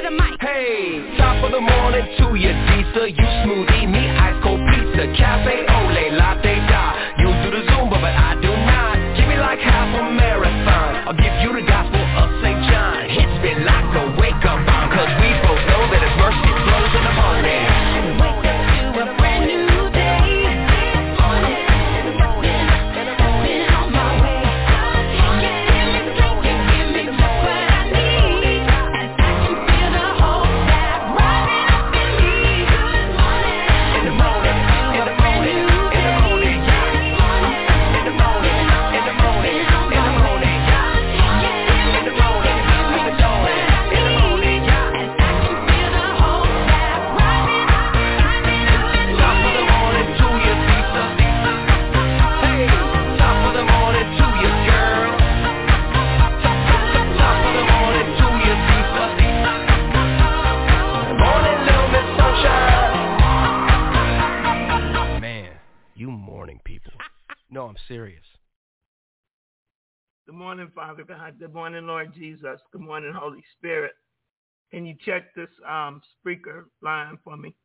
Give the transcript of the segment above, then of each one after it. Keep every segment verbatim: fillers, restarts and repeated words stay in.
the mic. Hey, top of the morning to you, Disa. You smoothie, me ice cold pizza. Cafe ole, latte da. You do the Zumba, but I do not. Give me like half a marathon. I'll give you the gospel of Saint John. Hits me like a wake-up bomb, cause we both know that his mercy flows in the morning. Wake up to a brand new day. No, I'm serious. Good morning, Father God. Good morning, Lord Jesus. Good morning, Holy Spirit. Can you check this um, speaker line for me?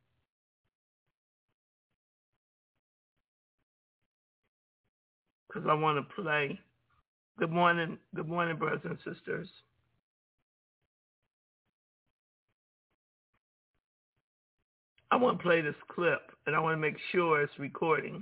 Because I want to play. Good morning, good morning, brothers and sisters. I want to play this clip, and I want to make sure it's recording.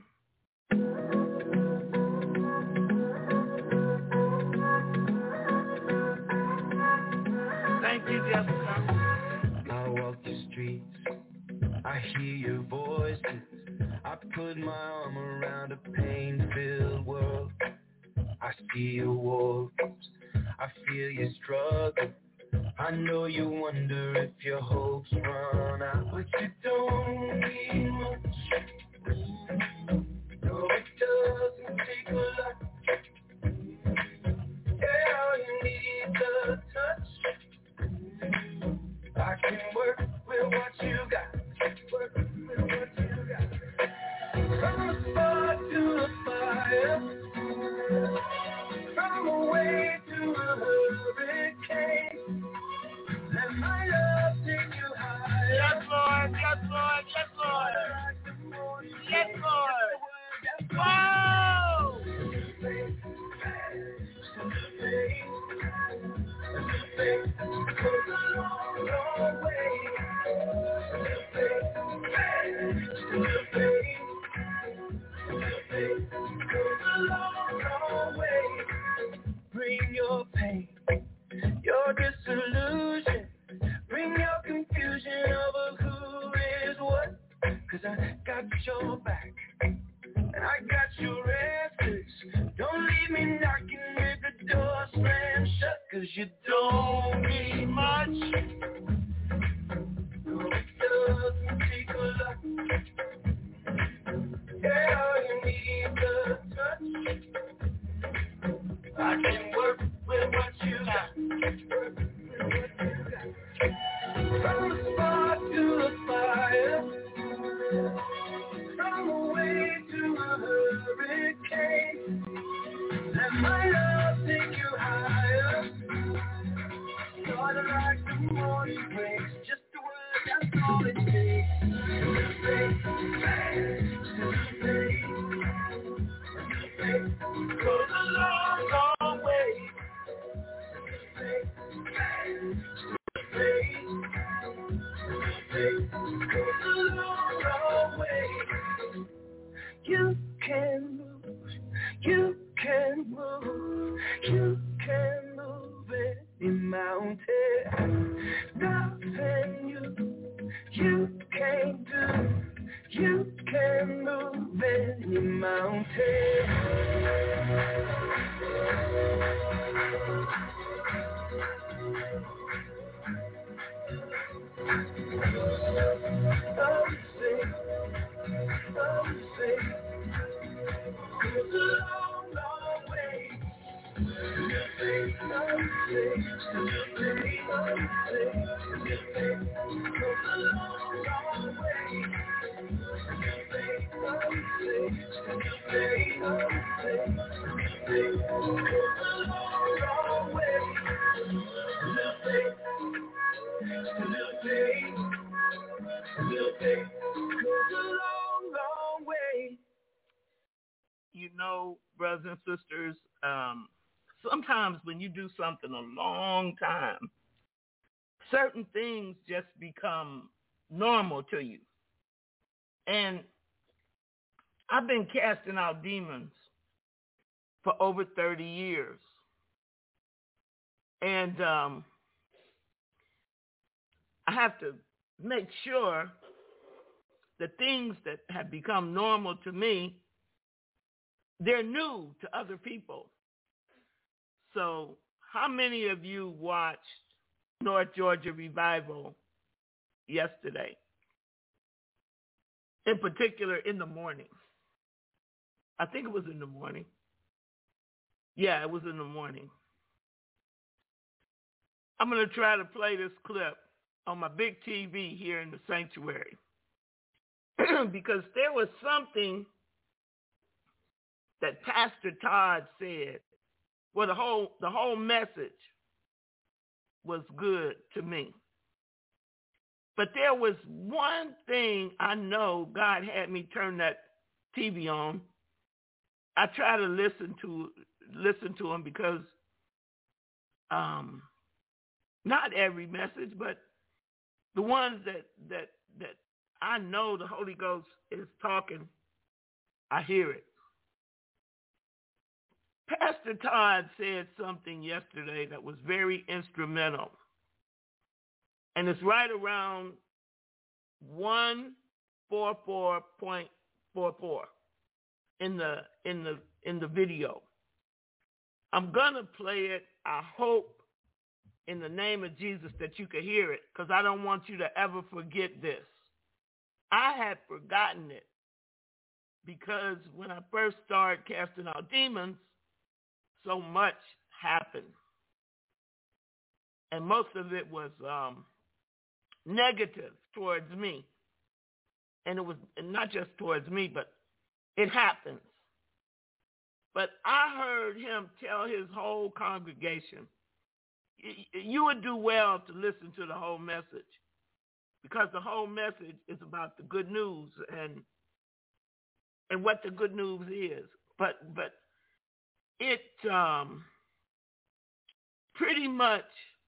Thank you, Jessica. I walk the streets, I hear your voices. I put my arm around a pain-filled world. I see your walls, I feel your struggle. I know you wonder if your hopes run out, but you don't need much. No, it doesn't take a lot. Yeah, all you need is a touch. I can work with what you got. Work with what you got. From the spot to the fire, from a wave to a hurricane. Let my love take you higher. Yes, Lord. Yes, Lord. Yes, Lord. Yes, Lord. Wow! Bring your pain, your disillusion, bring your confusion over who is what. Cause I got your back, and I got your answers. Don't leave me knocking with the door slammed shut. Cause you don't need much. No, it doesn't take a lot. Yeah, all you need is a touch. I can work with what you got. Work with what you got. From the spot to the fire, from a wave to a hurricane. Let my love take you higher. Started like the morning breaks. Just the word, that's all it takes. Goes a long, long way. Goes a long, long way. You can move, you can move, you can move any mountain. Nothing you, you can't do. You can move any mountain. Oh, say, oh, say, it's a long, long way. Say, oh, say, say, oh, say, it's a long, long way. Just a little taste, a little taste. Goes a long, long way. You know, brothers and sisters, um, sometimes when you do something a long time, certain things just become normal to you. And I've been casting out demons for over thirty years. And um, I have to make sure the things that have become normal to me, they're new to other people. So how many of you watched North Georgia Revival yesterday? In particular, in the morning. I think it was in the morning. Yeah, it was in the morning. I'm going to try to play this clip on my big T V here in the sanctuary because there was something that Pastor Todd said. Well, the whole the whole message was good to me. But there was one thing I know God had me turn that T V on. I try to listen to listen to him because um, not every message, but the ones that that that I know the Holy Ghost is talking, I hear it. Pastor Todd said something yesterday that was very instrumental. And it's right around one forty-four point four four in the in the in the video. I'm gonna play it. I hope in the name of Jesus that you can hear it, because I don't want you to ever forget this. I had forgotten it because when I first started casting out demons, so much happened. And most of it was um, negative towards me. And it was not just towards me, but it happens. But I heard him tell his whole congregation, you would do well to listen to the whole message, because the whole message is about the good news and and what the good news is. But but it um, pretty much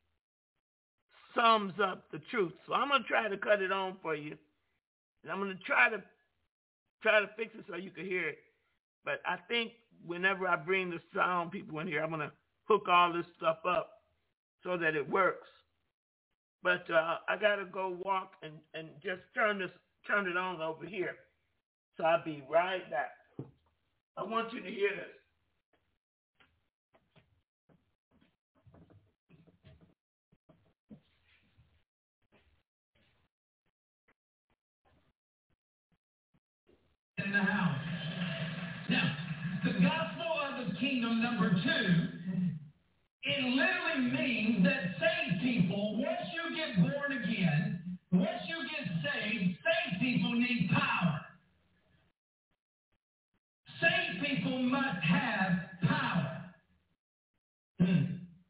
sums up the truth. So I'm gonna try to cut it on for you, and I'm gonna try to try to fix it so you can hear it. But I think whenever I bring the sound people in here, I'm gonna hook all this stuff up so that it works. But uh, I gotta go walk and, and just turn this turn it on over here. So I'll be right back. I want you to hear this. In the house. Now, the gospel of the kingdom, number two, it literally means that saved people, once you get born again, once you get saved, saved people need power. Saved people must have power. Hmm.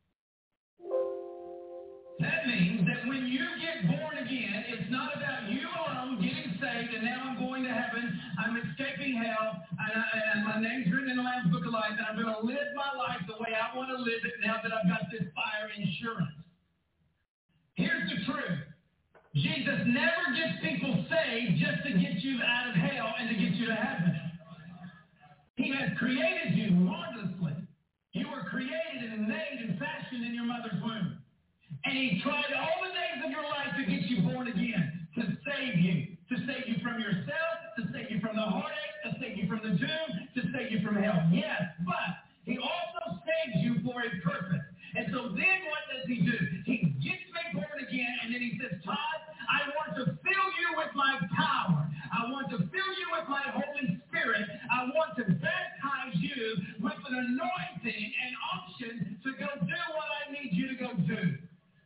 That means that when you get born again, it's not about you alone getting saved and now I'm going to heaven, I'm escaping hell, and, I, and my name's written in the Lamb's Book of Life, and I'm going to live my life the way I want to live it now that I've got this fire insurance. Here's the truth. Jesus never gets people saved just to get you out of hell and to get you to heaven. He has created you marvelously. You were created and made and fashioned in your mother's womb. And he tried all the days of your life to get you born again, to save you, to save you from yourself, to save you from the heartache, to save you from the doom, to save you from hell. Yes, but he also saves you for a purpose. And so then what does he do? He gets me born again, and then he says, Todd, I want to fill you with my power. I want to fill you with my Holy Spirit. I want to baptize you with an anointing and unction to go do what I need you to go do.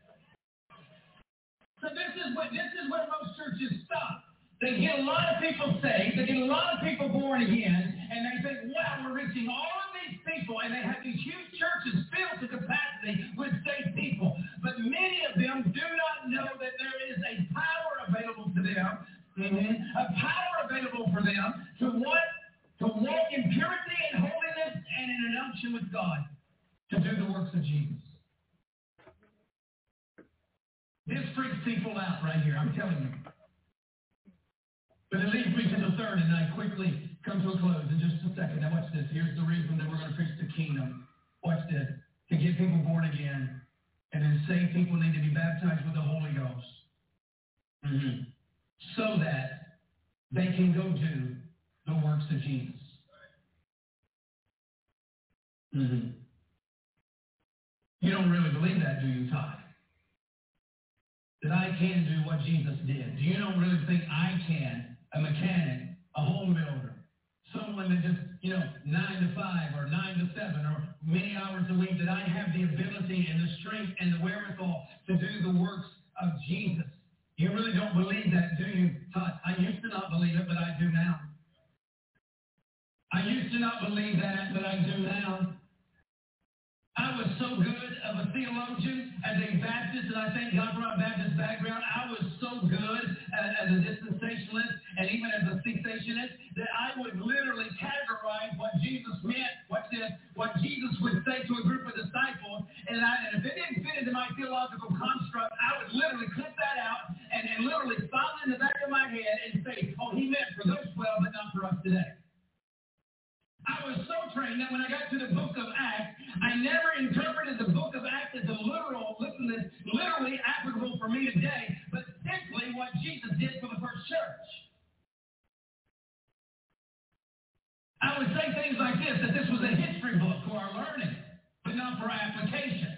So this is what this is where most churches stop. They get a lot of people saved, they get a lot of people born again, and they think, wow, we're reaching all of these people, and they have these huge churches filled to capacity with saved people. But many of them do not know that This freaks people out right here, I'm telling you. But it leads me to the third, and I quickly come to a close in just a second. Now watch this. Here's the reason that we're going to preach the kingdom. Watch this. To get people born again, and then saved people need to be baptized with the Holy Ghost. Mm-hmm. So that they can go do the works of Jesus. Mm-hmm. You don't really believe that, do you, Todd? That I can do what Jesus did. Do you don't really think I can, a mechanic, a home builder, someone that just, you know, nine to five or nine to seven or many hours a week, that I have the ability and the strength and the wherewithal to do the works of Jesus? You really don't believe that, do you, Todd? I used to not believe it, but I do now. I used to not believe that, but I do now. I was so good of a theologian as a Baptist, and I thank God for my Baptist background. I was so good as, as a dispensationalist and even as a cessationist that I would literally categorize what Jesus meant, watch this, what Jesus would say to a group of disciples, and, I, and if it didn't fit into my theological construct, I would literally clip that out and, and literally file it in the back of my head and say, oh, he meant for those twelve, but not for us today. I was so trained that when I got to the book of Acts, I never interpreted the book of Acts as a literal, listen to this, literally applicable for me today, but simply what Jesus did for the first church. I would say things like this, that this was a history book for our learning, but not for our application.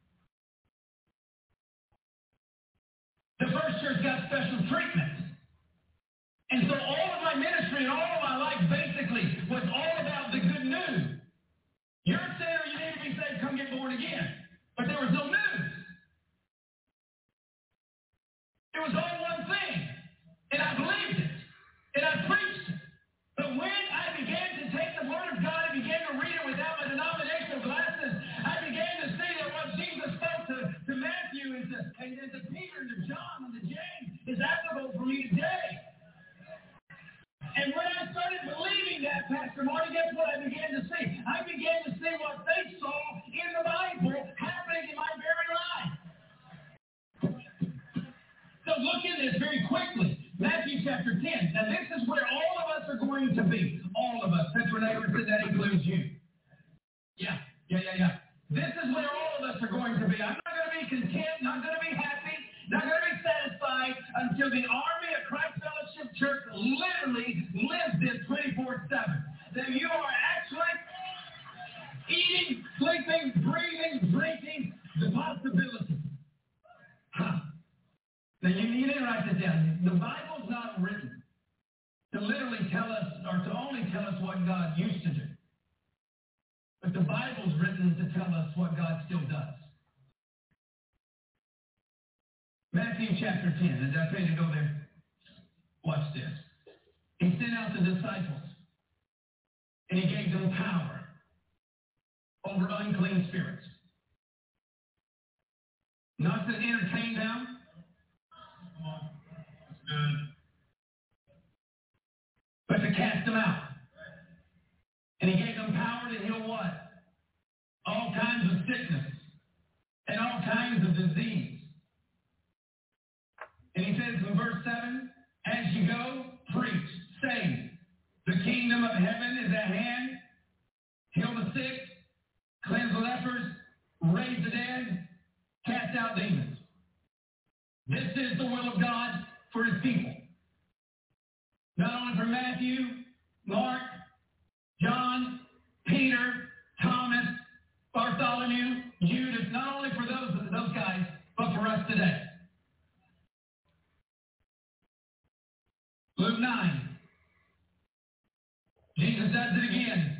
The first church got special treatment. And so all of my ministry and all of my life basically was all about the good news. You're a sinner, you need to be saved, come get born again. But there was no news. It was all one thing. And I believed it. And I preached it. But when I began to take the Word of God and began to read it without my denominational glasses, I began to see that what Jesus spoke to, to Matthew and to, and, and to Peter and to John and to James is applicable for me today. And when I started believing that, Pastor Marty, guess what I began to see? I began to see what they saw in the Bible happening in my very life. So look in this very quickly. Matthew chapter ten. Now this is where all of us are going to be. All of us. That's where neighbors said that includes you. Yeah, yeah, yeah, yeah. This is where all of us are going to be. I'm not going to be content, not going to be happy, not going to be satisfied until the army of Christ Fellowship Church literally lives this twenty-four seven. That you are actually eating, sleeping, breathing, drinking, the possibility. Huh. Now you need to write this down. The Bible's not written to literally tell us, or to only tell us what God used to do. But the Bible's written to tell us what God still does. Matthew chapter ten. Did I tell you to go there? Watch this. He sent out the disciples, and he gave them power over unclean spirits. Not to entertain them. Come on. That's good. But to cast them out. And he gave them power to heal what? All kinds of sickness and all kinds of disease. And he says in verse seven, as you go, preach, say, the kingdom of heaven is at hand. Heal the sick, cleanse the lepers, raise the dead, cast out demons. This is the will of God for his people. Not only for Matthew, Mark, John, Peter, Thomas, Bartholomew, Judas, not only for those, those guys, but for us today. Luke nine. Jesus does it again.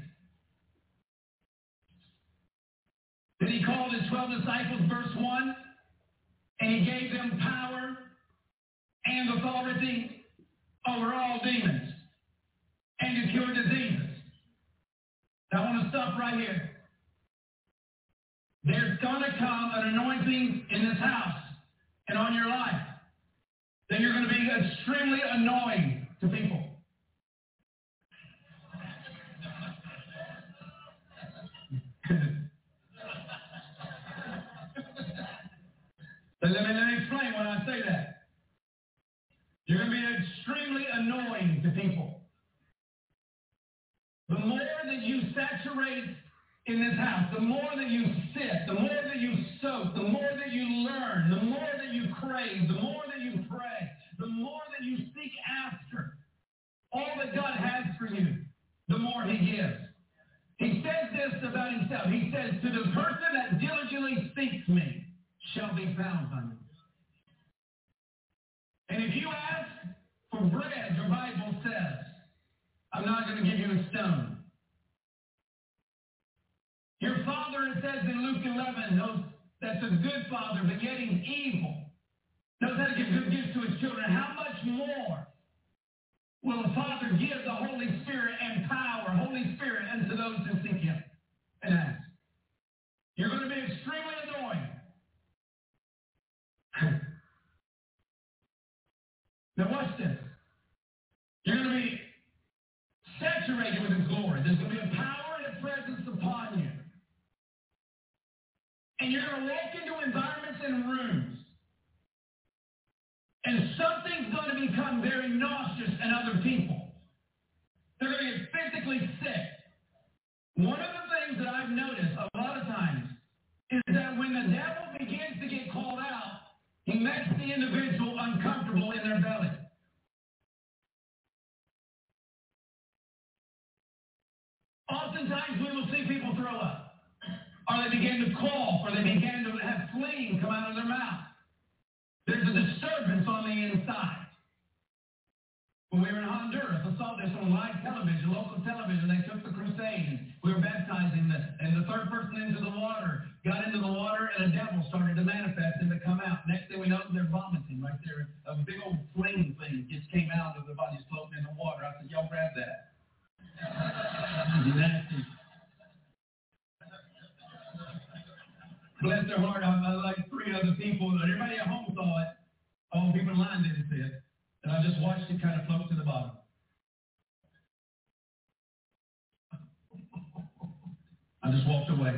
Then he called his twelve disciples, verse one, and he gave them power and authority over all demons and to cure diseases. Now I want to stop right here. There's going to come an anointing in this house and on your life that you're going to be extremely annoying to people. Let me, let me explain when I say that. You're going to be extremely annoying to people. The more that you saturate in this house, the more that you sit, the more that you soak, the more that you learn, the more that you crave, the more that you pray, the more that you seek after all that God has for you, the more he gives. He says this about himself. He says, to the person that diligently seeks me shall be found by me. And if you ask for bread, your Bible says, I'm not going to give you a stone. Your father, it says in Luke eleven, knows that's a good father, but yet he's evil. Knows how to give good gifts to his children. How much more will the Father give the Holy Spirit and power, Holy Spirit, unto those who seek him and ask? You're going to be extremely annoying. Now watch this. You're going to be saturated with his glory. There's going to be a power and a presence upon you. And you're going to walk into environments and rooms. And something's going to become very nauseous in other people. They're going to get physically sick. One of the things that I've noticed a lot of times is that when the devil begins to get called out, he makes the individual uncomfortable in their belly. Oftentimes we will see people throw up, or they begin to cough, or they begin to have fleas come out of their mouth. There's a disturbance on the inside. When we were in Honduras, I saw this on live television, local television. They took the crusade, and we were baptizing, the, and the third person into the water got into the water, and a devil started to manifest and to come out. Next thing we know, they're vomiting right there. A big old flame thing just came out of the body's floating in the water. I said, y'all grab that. Nasty. Bless their heart, I, I like three other people, and everybody at home saw it. All people in line didn't see it. And I just watched it kind of float to the bottom. I just walked away.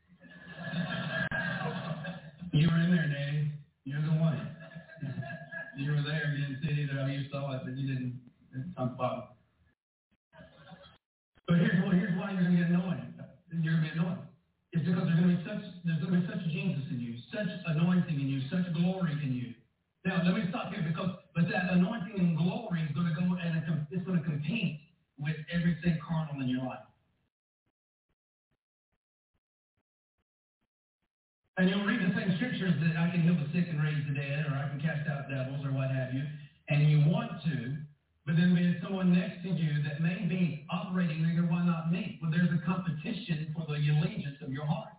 You were in there, Danny. You're the one. You were there. You didn't see it either. I mean, you saw it, but you didn't. It's on the bottom. But here's, well, here's why you're going to get annoyed. You're going to be annoyed. It's because there's going to be such there's going to be such Jesus in you, such anointing in you, such glory in you. Now, let me stop here because but that anointing and glory is going to go and it's going to compete with everything carnal in your life. And you'll read the same scriptures that I can heal the sick and raise the dead, or I can cast out devils, or what have you, and you want to, but then there's someone next to you that may be operating, and you're, why not me? Well, there's a competition for the allegiance of your heart.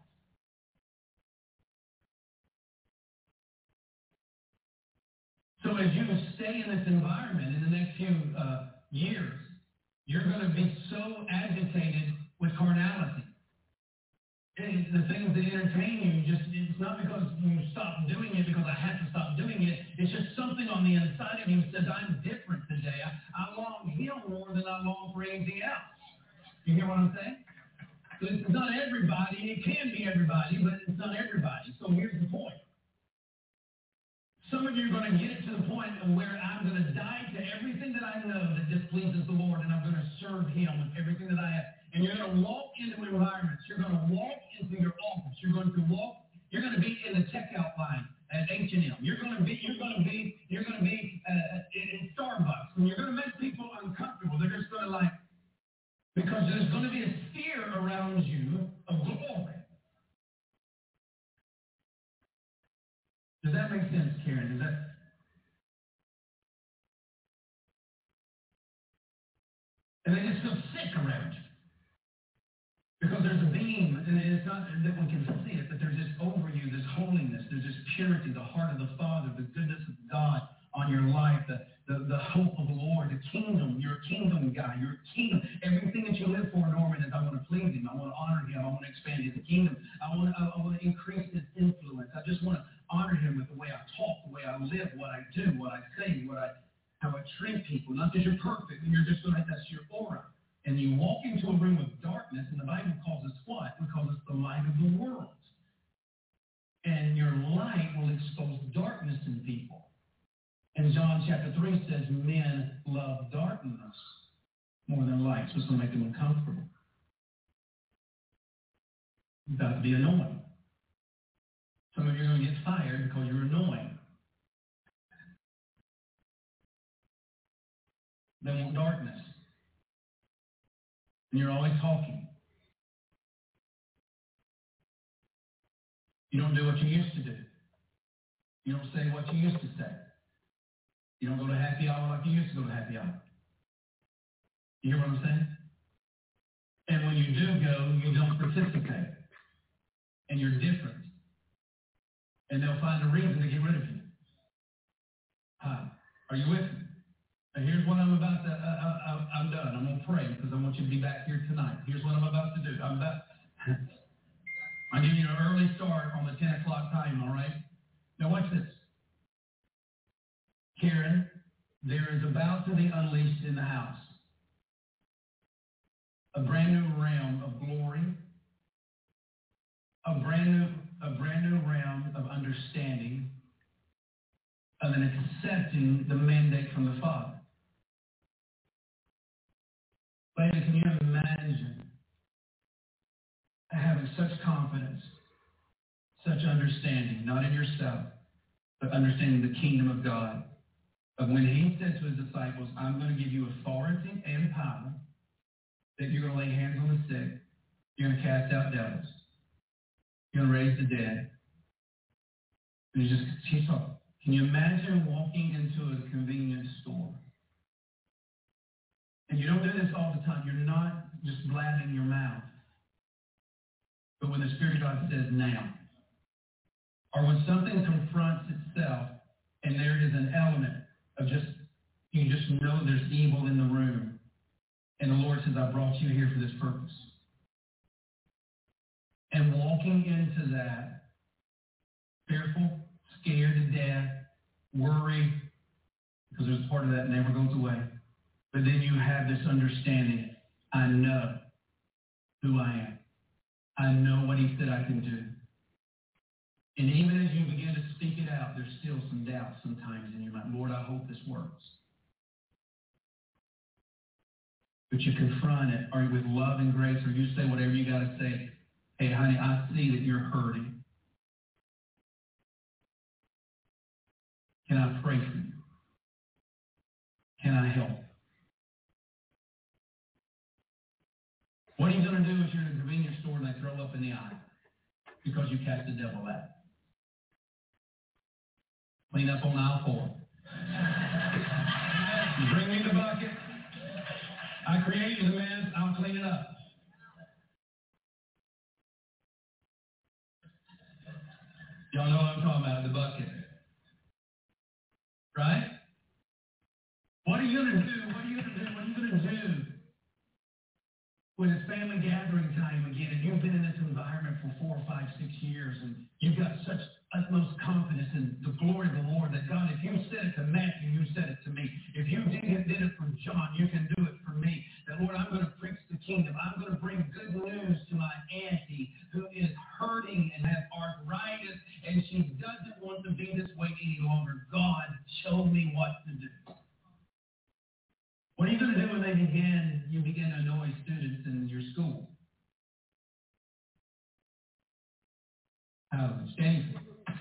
So as you stay in this environment in the next few uh, years, you're going to be so agitated with carnality. It's the things that entertain you, just it's not because you stop doing it because I have to stop doing it. It's just something on the inside of you that says, I'm different today. I, I long him more than I long for anything else. You hear what I'm saying? So it's not everybody. It can be everybody, but it's not everybody. So here's the point. Some of you are going to get it to the point of where I'm going to die to everything that I know that displeases the Lord, and I'm going to serve him with everything that I have. And you're going to walk into environments. You're going to walk into your office. You're going to walk. You're going to be in the checkout line at H and M. You're going to be. You're going to be. You're going to be uh, in Starbucks, and you're going to make people uncomfortable. They're just going to like because there's going to be a sphere around you of glory. Does that make sense, Karen? Does that? And they just feel sick around you. Because there's a beam, and it's not that one can see it, but there's this over you, this holiness, there's this purity, the heart of the Father, the goodness of God on your life, the, the, the hope of the Lord, the kingdom. You're a kingdom guy. You're a kingdom. Everything that you live for, Norman, is I want to please him. I want to honor him. I want to expand his kingdom. I want to, I want to increase his influence. I just want to honor him with the way I talk, the way I live, what I do, what I say, what I, how I treat people. Not because you're perfect, and you're just like, that's your aura. And you walk into a room of darkness, and the Bible calls us what? It calls us the light of the world. And your light will expose darkness in people. And John chapter three says men love darkness more than light, so it's going to make them uncomfortable. You've got to be annoying. Some of you are going to get fired because you're annoying. They want darkness. And you're always talking. You don't do what you used to do. You don't say what you used to say. You don't go to happy hour like you used to go to happy hour. You hear what I'm saying? And when you do go, you don't participate. And you're different. And they'll find a reason to get rid of you. Hi. Are you with me? Now here's what I'm about to, uh, uh, I'm done. I'm going to pray because I want you to be back here tonight. Here's what I'm about to do. I'm about, I'll give you an early start on the ten o'clock time, all right? Now watch this. Karen, there is about to be unleashed in the house a brand new realm of glory, a brand new, a brand new realm of understanding, and then accepting the mandate from the Father. Ladies, can you imagine having such confidence, such understanding, not in yourself, but understanding the kingdom of God? Of when he said to his disciples, I'm going to give you authority and power, that you're going to lay hands on the sick, you're going to cast out devils, you're going to raise the dead. And you just keep talking. Can you imagine walking into a convenience store? And you don't do this all the time. You're not just blabbing your mouth. But when the Spirit of God says now, or when something confronts itself and there is an element of just, you just know there's evil in the room, and the Lord says, I brought you here for this purpose. And walking into that, fearful, scared to death, worried, because there's part of that never goes away. But then you have this understanding, I know who I am. I know what he said I can do. And even as you begin to speak it out, there's still some doubt sometimes in your mind. Lord, I hope this works. But you confront it, or with love and grace, or you say whatever you got to say. Hey, honey, I see that you're hurting. Can I pray for you? Can I help? What are you going to do if you're in a convenience store and they throw up in the eye because you cast the devil out? Clean up on aisle four. You bring me the bucket. I created the mess. I'll clean it up. Y'all know what I'm talking about, the bucket. Right? What are you going to do? What are you going to do? What are you going to do when it's family gathering time again and you've been in this environment for four, five, six years and you've got such utmost confidence in the glory of the Lord that God, if you said it to Matthew, you said it to me. If you did it, did it for John, you can do it for me. That, Lord, I'm going to preach the kingdom. I'm going to bring good news to my auntie who is hurting and has arthritis and she doesn't want to be this way any longer. God, show me what to do. What are you going to do when they begin, you begin to annoy students in your school? Hallelujah. Stand.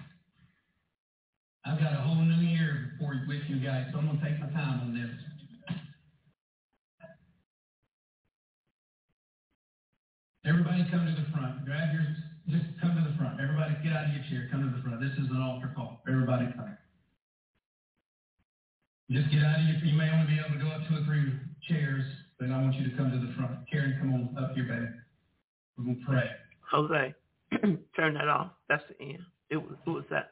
I've got a whole new year for with you guys, so I'm going to take my time on this. Everybody come to the front. Grab your, just come to the front. Everybody get out of your chair. Come to the front. This is an altar call. Everybody come. Just get out of your, you may only be able to go up two or three chairs, but I want you to come to the front. Karen, come on up here, baby. We're going to pray. Jose, turn that off. That's the end. It was, who was that?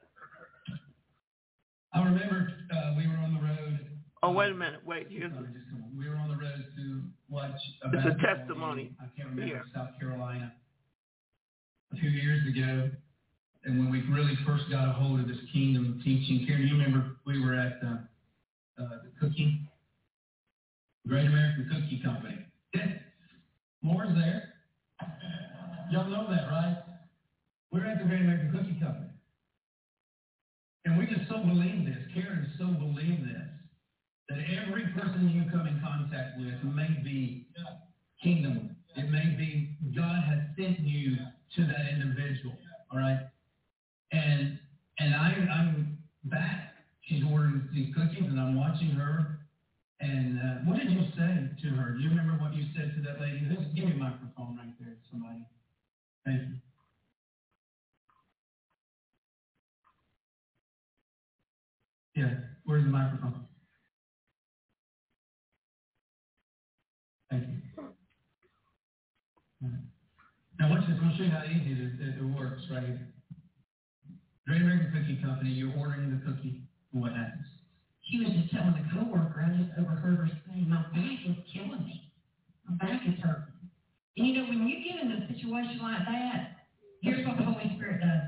I remember uh, we were on the road. Oh, wait a minute. Wait. Here's Sorry, just come on. We were on the road to watch a It's a basketball testimony. game. I can't remember, Here. South Carolina, a few years ago. And when we really first got a hold of this kingdom teaching, Karen, you remember we were at uh, uh, the cookie, Great American Cookie Company. Yeah. Moore's there. Y'all know that, right? We're at the Great American Cookie Company. believe this. Karen so believed this. That every person you come in contact with may be kingdom. It may be God has sent you to that individual. All right? And and I, I'm back. She's ordering these cookies, and I'm watching her. And uh, what did you say to her? Do you remember what you said to that lady? Just give me a microphone right there, somebody. Thank you. Yeah, where's the microphone? Thank you. Now watch this. I'm going to show you how easy it, is, it, it works right here. Great American Cookie Company, you're ordering the cookie, and what happens? She was just telling a coworker, I just overheard her saying, my back is killing me. My back is hurting. And you know, when you get in a situation like that, here's what the Holy Spirit does.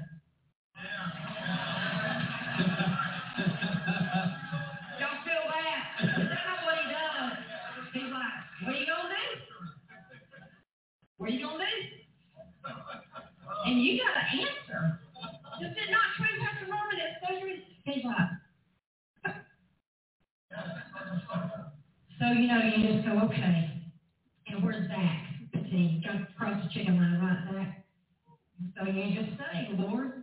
Y'all feel that? That's not what he does. He's like, what are you going to do? What are you going to do? And you got to answer. This is not true, Pastor Norman. It's so true. He's like, so, you know, you just go, okay. And where's Zach? See, got across the chicken line, right, Zach? So you just say, Lord,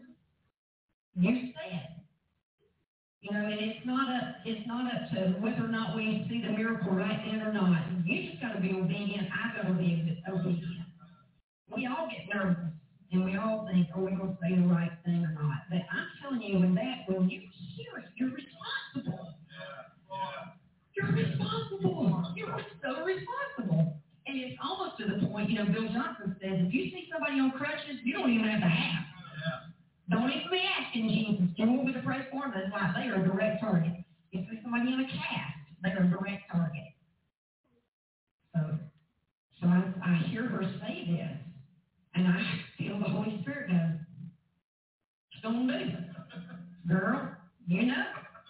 you said. You know, and it's not up, it's not up to whether or not we see the miracle right then or not. You just got to be obedient. I got to be obedient. We all get nervous, and we all think, are we going to say the right thing or not? But I'm telling you, when that, when you hear it, you're responsible. You're responsible. You're so responsible. And it's almost to the point, you know, Bill Johnson says, if you see somebody on crutches, you don't even have to ask. Don't even be asking Jesus, do you want me to pray for them? That's why they are a direct target. If there's somebody in a cast, they're a direct target. So, so I, I hear her say this, and I feel the Holy Spirit go, don't do it. Girl, you know.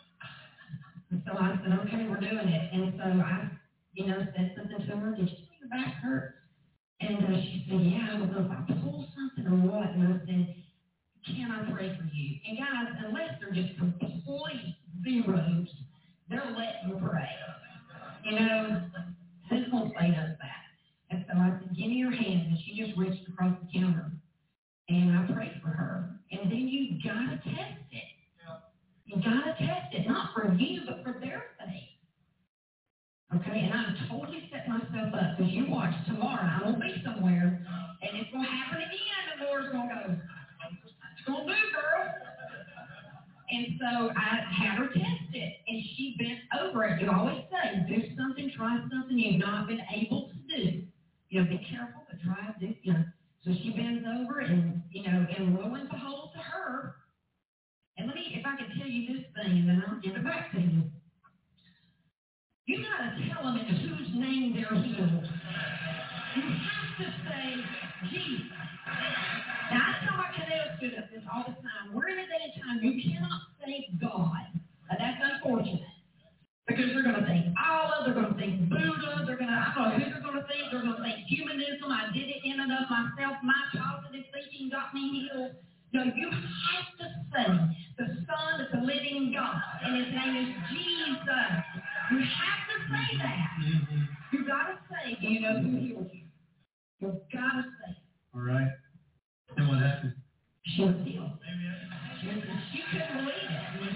And so I said, okay, we're doing it. And so I, you know, said something to her. Did you see your back hurt? And uh, she said, yeah, I don't know if I pulled something or what. And I said, can I pray for you? And guys, unless they're just complete zeros, they'll let you pray. You know, physical play does that. And so I said, give me your hand. And she just reached across the counter. And I prayed for her. And then you got to test it. You got to test it, not for you, but for their faith. Okay, and I totally set myself up, because you watch tomorrow, I'm going to be somewhere, and it's going to happen again, and the Lord's going to go, it's going to do, girl. And so I had her test it, and she bent over it. You always say, do something, try something you've not been able to do. You know, be careful, but try to do, you know. So she bends over, and, you know, and lo and behold to her, and let me, if I could tell you this thing, and then I'll give it back to you. You got to tell them in whose name they're healed. You have to say Jesus. Now, I tell my Canelo students this all the time. We're in a day and time you cannot say God. Now, that's unfortunate. Because they're going to think Allah, they're going to think Buddha, they're going to, I don't know who they're going to think. They're going to think humanism. I did it in and of myself. My positive thinking got me healed. No, you have to say the Son of the living God, and his name is Jesus. You have to say that. Mm-hmm. You got to say, do you know who healed you? You've got to say it. All right. And what happened? She was healed. She, she couldn't believe it.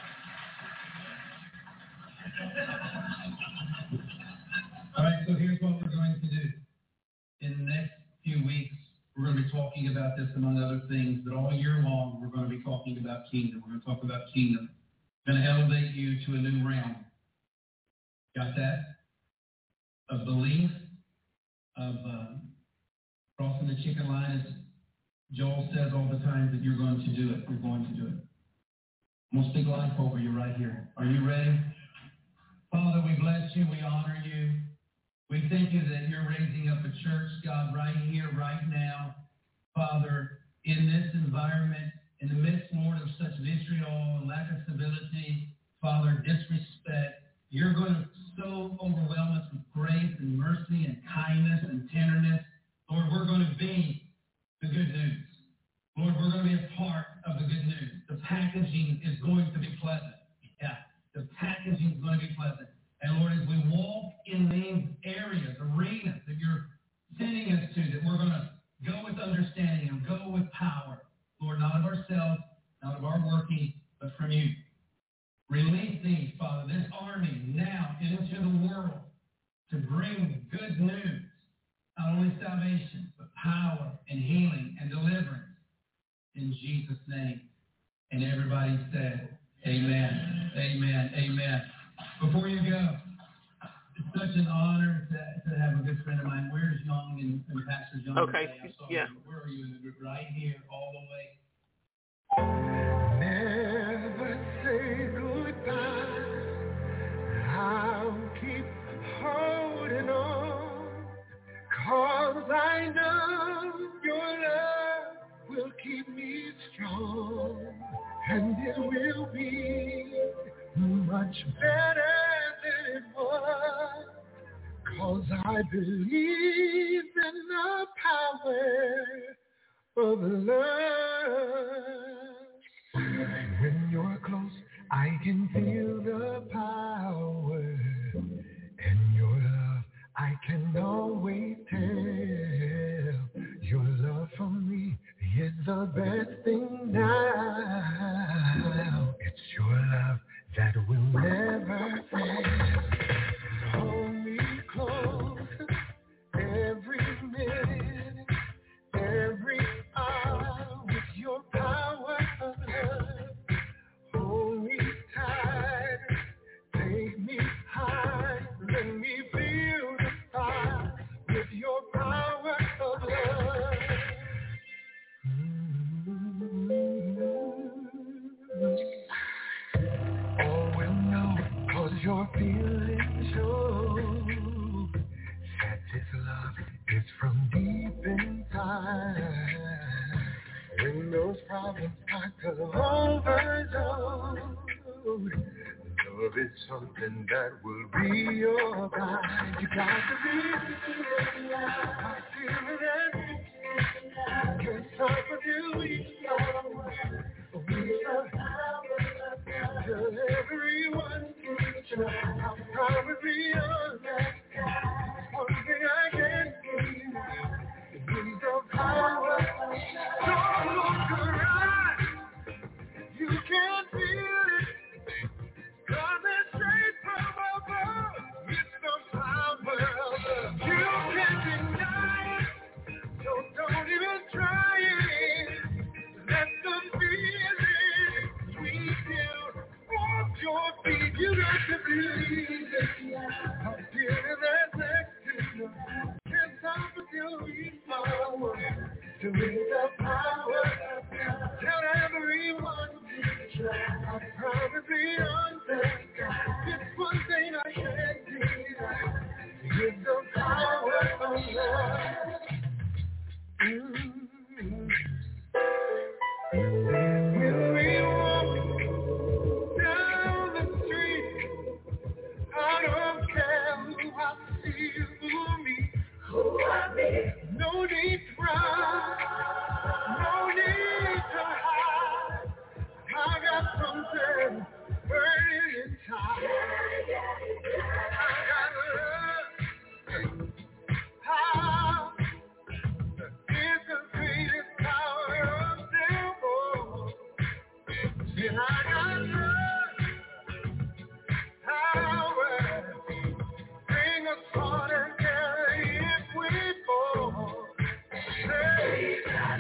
All right, so here's what we're going to do. In the next few weeks, we're going to be talking about this, among other things, but all year long, we're going to be talking about kingdom. We're going to talk about kingdom. We're going to elevate you to a new realm. Got that? Of belief, of uh, crossing the chicken line, as Joel says all the time, that you're going to do it. You're going to do it. I'm going to speak life over you right here. Are you ready? Father, we bless you. We honor you. We thank you that you're raising up a church, God, right here, right now. Father, in this environment, in the midst, Lord, of such vitriol, lack of civility, Father, disrespect, you're going to so overwhelm us with grace and mercy and kindness and tenderness. Lord, we're going to be the good news. Lord, we're going to be a part of the good news. The packaging is going to be pleasant. Release these, Father, this army now into the world to bring good news, not only salvation, but power and healing and deliverance in Jesus' name. And everybody said, amen, amen, amen. Before you go, it's such an honor to, to have a good friend of mine. Where's Young and, and Pastor Young? Okay, yeah. Where are you in the group? Right here, all the way. Never say goodbye. I'll keep holding on, 'cause I know your love will keep me strong, and it will be much better than it was, 'cause I believe in the power of love. When you're close, I can feel the power, and your love I can always tell. Your love for me is the best thing now. It's your love that will never fail. Hold me close every minute, every hour with your power of love. Hold me tight, take me high, let me feel the fire with your power of love. Oh, we'll know, 'cause your feelings show that this love is from deep inside. When those problems start to overdose, love is something that will be your guide. You got to be I feel it. Can't stop until we tell everyone I promise me one thing I can do is the power. Don't look around, you can feel it, 'cause it's straight from above. It's the power of love. You can't deny it, so don't even try it. Let the feeling sweep you off your feet. You got to believe it. I'm feeling that next to you. Can't stop until we power. To reach the power of God. Tell everyone I promise me it's one thing I can't do. It's the power of love. Mm-hmm. When we walk down the street, I don't care who I see for me. Who I be. No need to run, no need to hide. I got something burning inside. I got love. Power is the greatest power of them all. And I got love. Power. Bring us all together if we fall. Hey,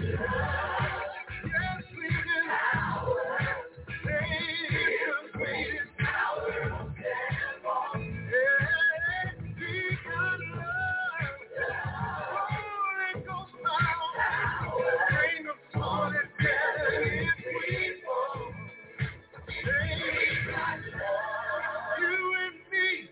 yes, we do. Hey, it's the greatest power of them all. Hey, we got love. Holy Ghost power. Bring us all together if we fall. Hey, you and me.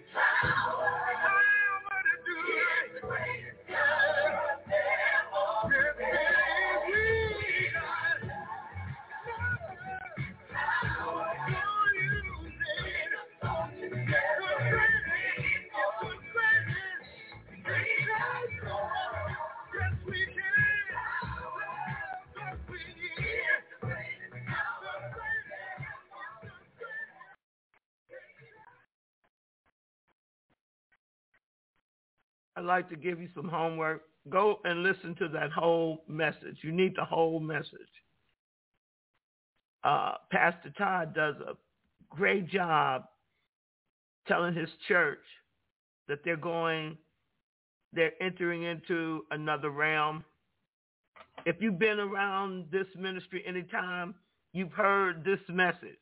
I'd like to give you some homework. Go and listen to that whole message. You need the whole message. Uh, Pastor Todd does a great job telling his church that they're going, they're entering into another realm. If you've been around this ministry anytime, you've heard this message.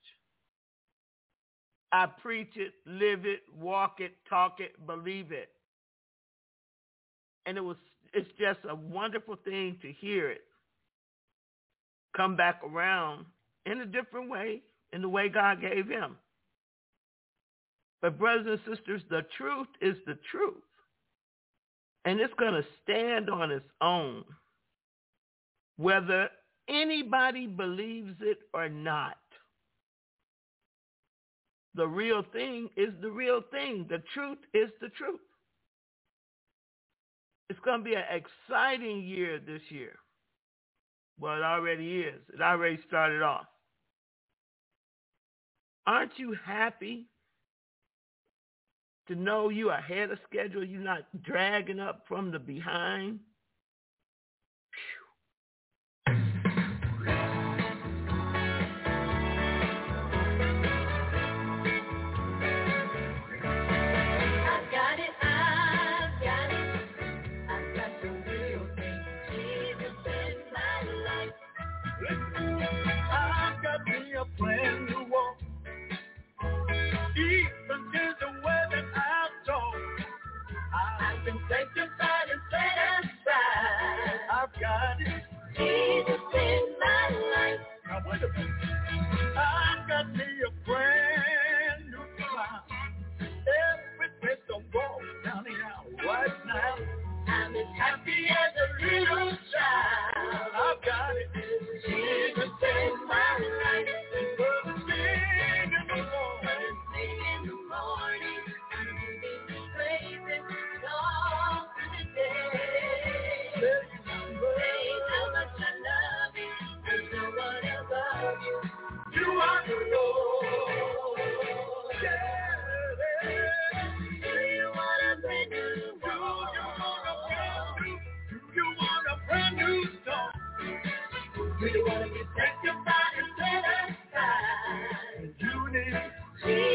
I preach it, live it, walk it, talk it, believe it. And it was, it's just a wonderful thing to hear it come back around in a different way, in the way God gave him. But brothers and sisters, the truth is the truth. And it's going to stand on its own, whether anybody believes it or not. The real thing is the real thing. The truth is the truth. It's going to be an exciting year this year. Well, it already is. It already started off. Aren't you happy to know you're ahead of schedule? You're not dragging up from the behind? Brand new walk, even in the way that I talk, I've been sanctified and set aside. I've got it, Jesus in my life. Now wait a minute, I've got me a brand new smile. Everything's gonna go down the aisle right now. I'm as happy as a little child. I've got it, Jesus in my life. We want to be sanctified and set aside. You need Jesus.